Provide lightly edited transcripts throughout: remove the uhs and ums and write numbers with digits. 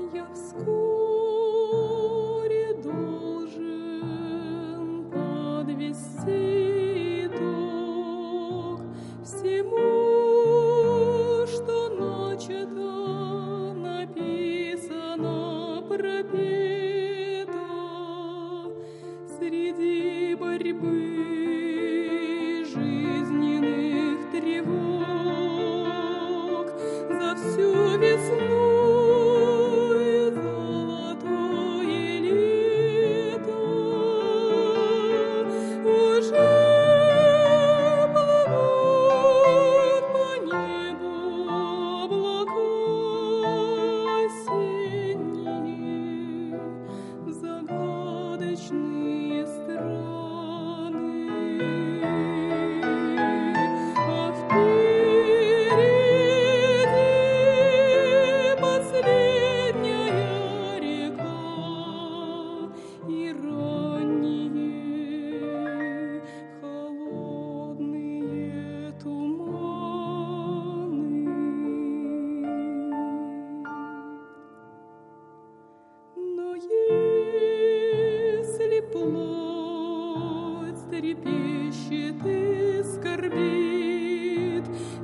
Я вскоре должен подвести итог всему, что начато, написано, пропето среди борьбы жизненных тревог за всю весну. Загадочные страны, а впереди последняя река и ранние холодные туманы. Но если плоть трепещет и скорбит,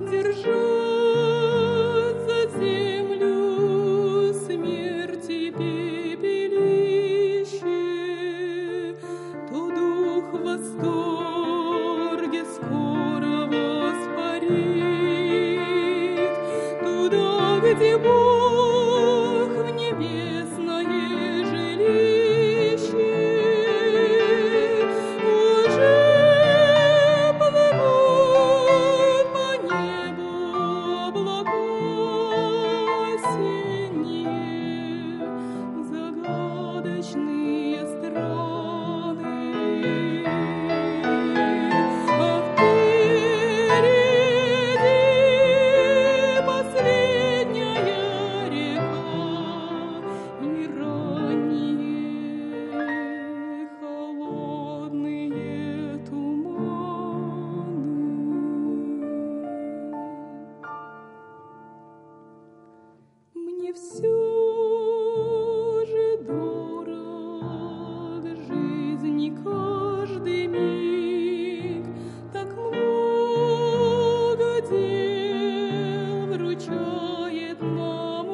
держать за землю смерти пепелище, то дух в восторге скоро воспарит туда, где Бог в небесное жилище. Уже плывут по небу облака осенние, загадочные страны, а впереди последняя река и ранние холодные туманы. Мне все же дорог жизни каждый миг, так много дел вручает нам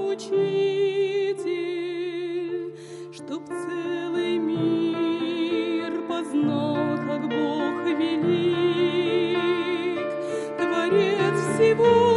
Учитель, чтоб целый мир познал, как Бог велик, Творец всего.